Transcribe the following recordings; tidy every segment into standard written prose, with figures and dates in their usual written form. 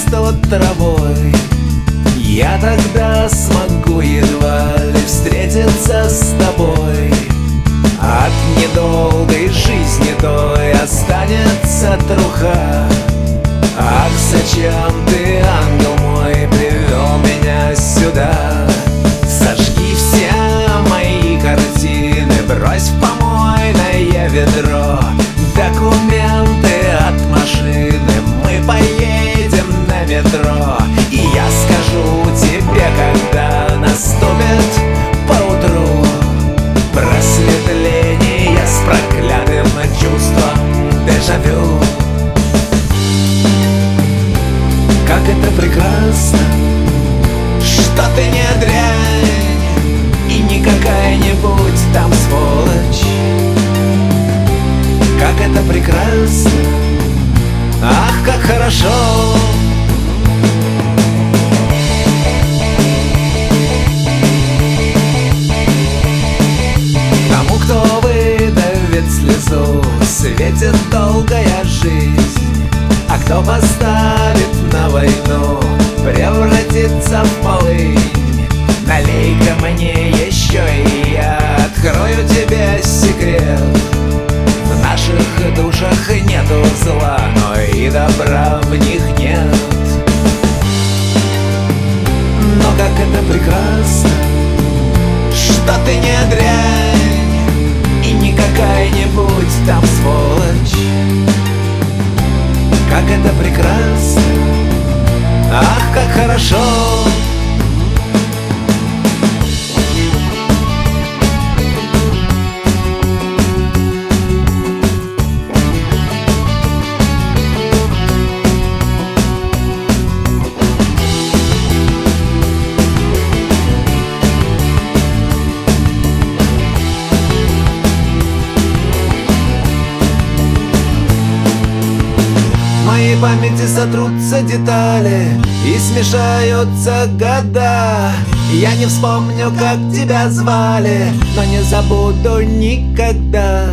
зарастут травой. Я тогда смогу едва ли встретиться с тобой. От недолгой жизни той останется труха. Ах, зачем ты, ангел мой, привел меня сюда? Сожги все мои картины, брось в помойное ведро. Документы от машины, мы поедем на метро. И я скажу тебе, когда наступит поутру просветление с проклятым чувством дежавю. Как это прекрасно, что ты не дрянь и не какая-нибудь там сволочь. Как это прекрасно, ах, как хорошо. Тому, кто выдавит слезу, светит долгая жизнь. А кто поставит на войну, превратится в полынь. Налей-ка мне еще, и я открою тебе секрет. В наших душах нету зла, но и добра в них нет. Но как это прекрасно, что ты не дрянь и не какая-нибудь там сволочь. Как это прекрасно, ах, как хорошо. В моей памяти сотрутся детали и смешаются года. Я не вспомню, как тебя звали, но не забуду никогда.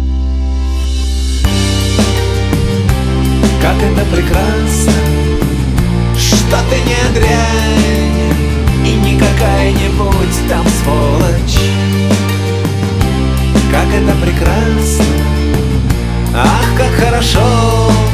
Как это прекрасно, что ты не дрянь и не какая-нибудь там сволочь. Как это прекрасно, ах, как хорошо.